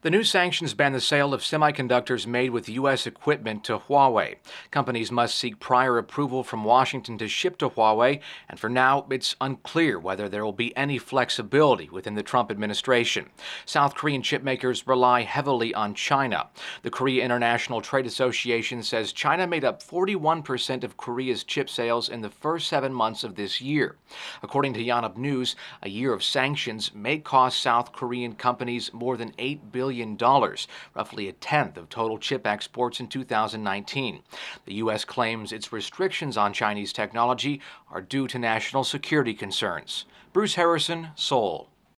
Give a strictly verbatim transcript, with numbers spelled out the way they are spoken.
The new sanctions ban the sale of semiconductors made with U S equipment to Huawei. Companies must seek prior approval from Washington to ship to Huawei, and for now, it's unclear whether there will be any flexibility within the Trump administration. South Korean chipmakers rely heavily on China. The Korea International Trade Association says China made up forty-one percent of Korea's chip sales in the first seven months of this year. According to Yonhap News, a year of sanctions may cost South Korean companies more than eight billion dollars, roughly a tenth of total chip exports in two thousand nineteen. The U S claims its restrictions on Chinese technology are due to national security concerns. Bruce Harrison, Seoul.